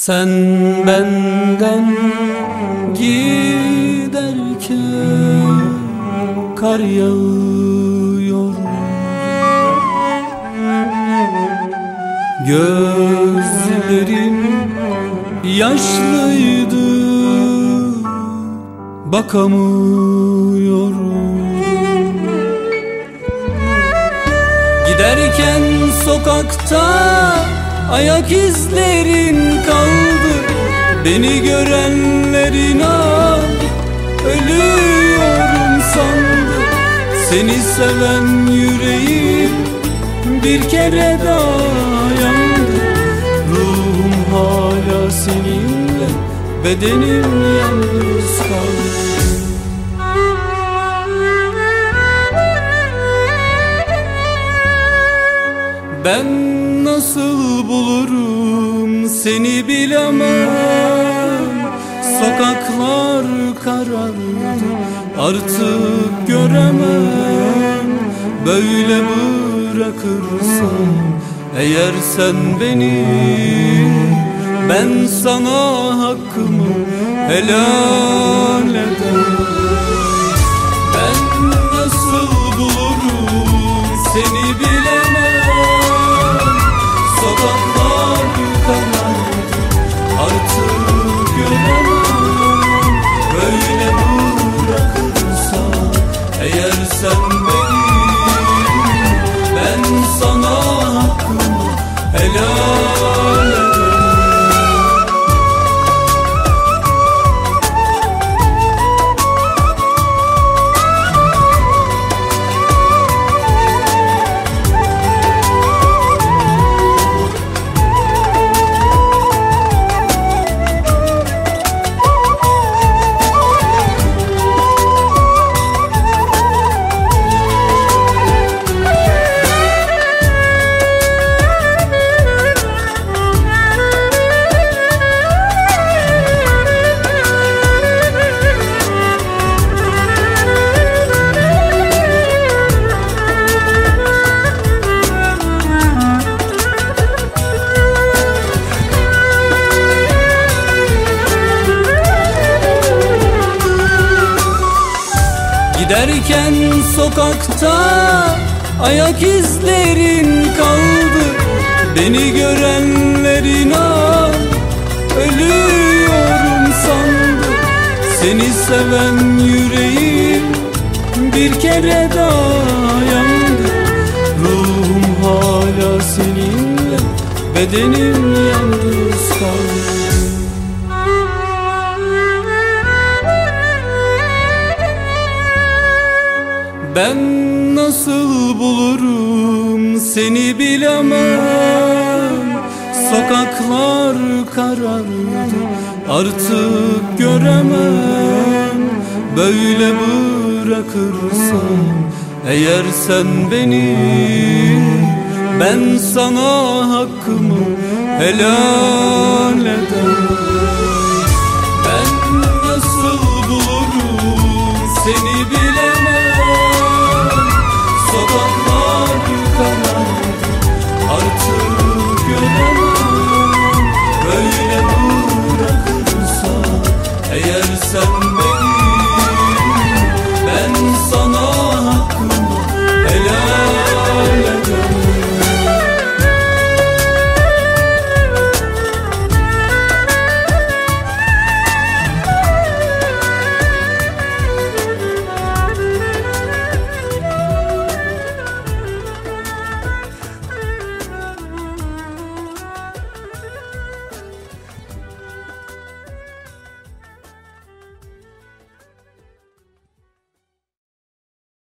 Sen benden giderken kar yağıyor, gözlerin yaşlıydı, bakamıyorum. Giderken sokakta ayak izlerin kaldı, beni görenler inan ölüyorum sandı. Seni seven yüreğim bir kere daha yandı. Ruhum hala seninle, bedenim yalnız kaldı. Ben nasıl bulurum seni bilemem. Sokaklar karardı, artık göremem. Böyle bırakırsan eğer sen beni, ben sana hakkımı helal ederim. Ben nasıl bulurum seni bilemem. Sokaklar karardı, artık göremem. Böyle bırakırsan eğer sen beni, ben sana hakkımı helal ederim. Giderken sokakta ayak izlerin kaldı, beni görenler inan ölüyorum sandı. Seni seven yüreğim bir kere daha yandı. Ruhum hala seninle, bedenim yalnız kaldı. Ben nasıl bulurum seni bilemem. Sokaklar karardı, artık göremem. Böyle bırakırsan eğer sen beni, ben sana hakkımı helal ederim.